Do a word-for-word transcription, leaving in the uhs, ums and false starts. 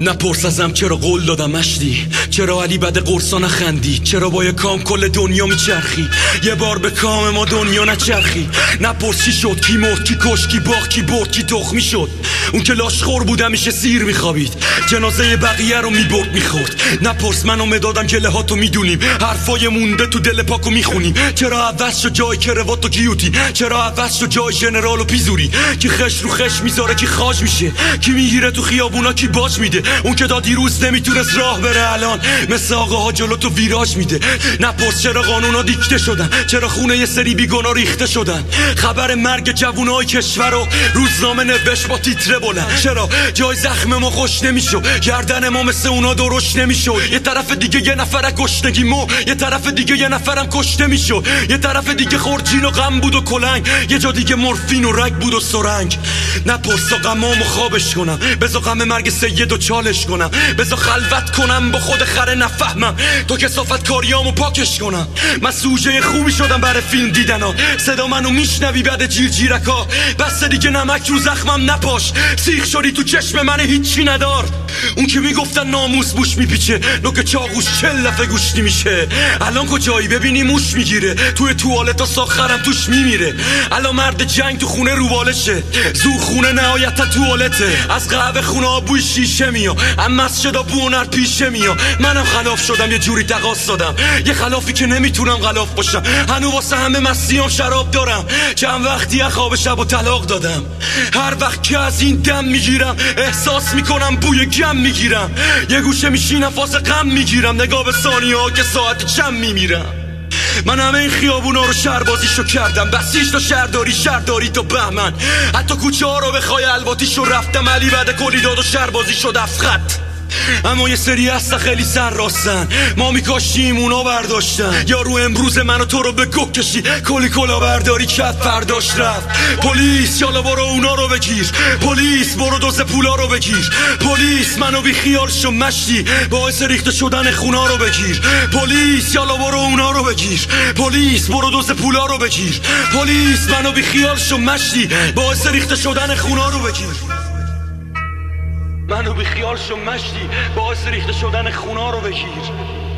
نپرس ازم چرا قول دادم مشتی، چرا علی بد قرصا نخندی، چرا با یه کام کل دنیا میچرخی، یه بار به کام ما دنیا نچرخی. نپرس چی شد، کی مرد، کی کش، کی باخت، کی برد، کی تخمی شد. اون که لاشخور بود همیشه سیر میخوابید، جنازه بقیه رو میبرد میخورد. نپرس من و مدادم گله هاتو میدونیم، حرفای مونده تو دل پاکو میخونیم. چرا عوض شد جای کروات و گیوتی، چرا عوض شد جای ژنرال و پیزوری. کی خش رو خش میذاره، کی خاج میشه، کی میگیره تو خیابونا، کی باج میده. اون که تا دیروز نمیتونست راه بره الان مثل آقاها جلو تو ویراج میده. نپرس چرا قانونا دیکته شدن، چرا خونه یه سری بیگنا ریخته شدن. خبر مرگ جوونای کشور رو روزنامه نوشت با تیتره بلند. چرا جای زخم ما خوش نمیشد، گردن ما مثل اونا درشت نمیشد. یه طرف دیگه یه نفر گشنگی مو، یه طرف دیگه یه نفرم کشته میشد. یه طرف دیگه خورجین و غم بود و کلنگ، یه جا دیگه مورفین و رگ بود و سرنگ. نپرس تا غمامو خوابش کنم، بذار غم مرگ سید و چالش کنم، بذار خلوت کنم با خود خره نفهمم تو کثافت کاریامو پاکش کنم. من سوژه خوبی شدم برای فیلم دیدن ها، صدا منو میشنوی بعد جیر جیرکا. بس دیگه نمک رو زخمم نپاش، سیخ شدی تو چشم من هیچی ندار. اون که میگفتن ناموس بوش میپیچه، نوک چاقوش چل دفعه گوشتی میشه. الان کجایی ببینی موش میگیره، توی توالتا ساخرم توش میمیره. الان مرد جنگ تو خونه روبالشه، زور خونه نهایتا توالته. از قهوه خونه ها بوی شیشه میا، اما مسجدا بونر پیشه میا. منم خلاف شدم، یه جوری تقاص دادم، یه خلافی که نمیتونم غلاف باشم. هنو واسه همه مسیام شراب دارم، چند وقتی خواب شب و طلاق دادم. هر وقت که از این دم میگیرم احساس میکنم بوی گم میگیرم. یه گوشه میشینم فاز غم میگیرم، نگاه به ثانیه ها که ساعت چم میمیرم. من همه این خیابونا رو شهربازیشو کردم، بسیج تا شهرداری، شهرداری تا بهمن. حتی کوچه ها رو به خای الواتیشو رفتم، علی بعد کلی داد و شهربازی شد افخط. اما یه سری هستا خیلی سر راستن، ما میکاشیم اونا برداشتن. یارو امروز منو تو رو به گوه کشی، کلی کلا برداری کرد فرداش رفت. پلیس یالا برو اونا رو بگیر، پلیس برو دوز پولا رو بگیر. پلیس منو بی خیال شو مشتی، باعث ریخته شدن خونا رو بگیر. پلیس یالا برو اونا رو بگیر، پلیس برو دوز پولا رو بگیر. پلیس منو بی خیال شو مشتی، باعث ریخته شدن خونا رو بگیر. منو بی خیال شو مشتی، باعث ریخته شدن خونا رو بگیر.